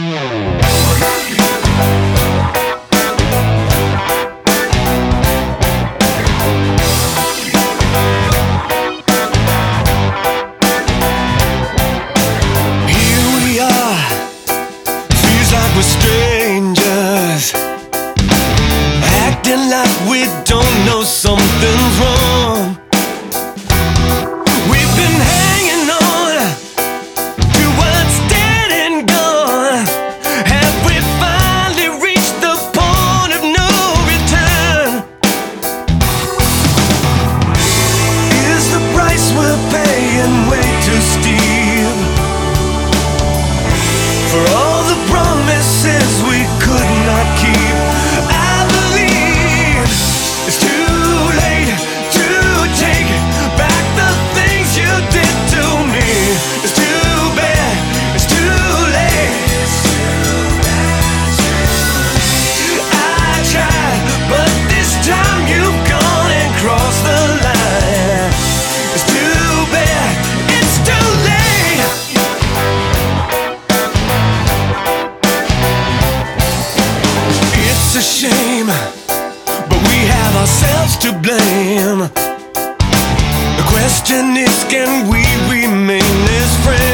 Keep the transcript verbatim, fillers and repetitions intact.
We're strangers, acting like we don't know something's wrong. We've been hanging on to what's dead and gone. Have we finally reached the point of no return? Is the price we're paying way too steep for all the promises we could not keep? I believe it's too late to take back the things you did to me. It's too bad, it's too late. I tried, but this time you've gone and crossed the line. It's too bad, it's too late. It's a shame, but we have ourselves to blame. The question is, can we remain as friends?